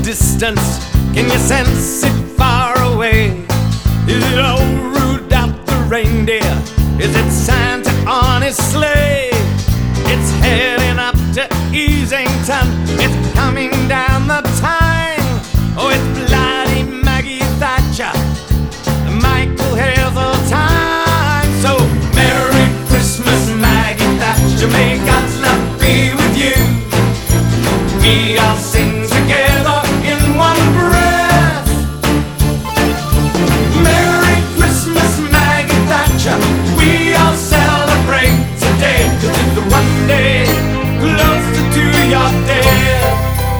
distance, can you sense it far away? Is it old Rudolph the reindeer? Is it Santa on his sleigh? It's heading up to Easington, it's coming down the Tyne. Oh, it's bloody Maggie Thatcher, Michael Hazeltine. So Merry Christmas, Maggie Thatcher, may God's love be with you. We all sing together in one breath. Merry Christmas, Maggie Thatcher, we all celebrate today, 'cause it's the one day closer to your death.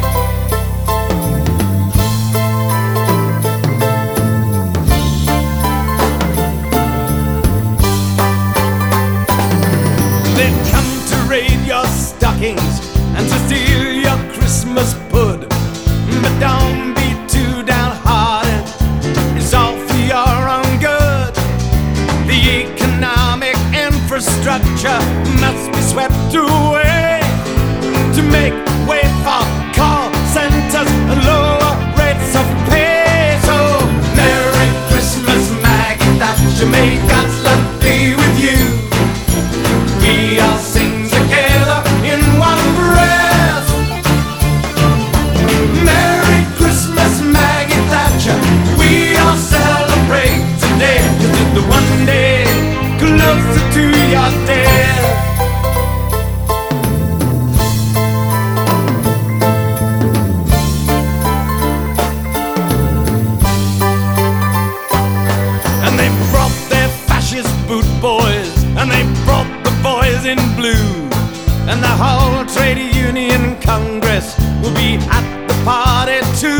They've come to raid your stockings and to steal your Christmas pud, but don't be too downhearted, it's all for your own good. The economic infrastructure must be swept away to make way for call centers and lower rates of pay. So Merry Christmas, Maggie Thatcher, may God's love be with you. We all sing together in one breath. Merry Christmas, Maggie Thatcher, we all celebrate today, 'cause it's the one day closer to your death. And they brought their fascist boot boys, and they brought the boys in blue, and the whole trade union congress will be at the party too.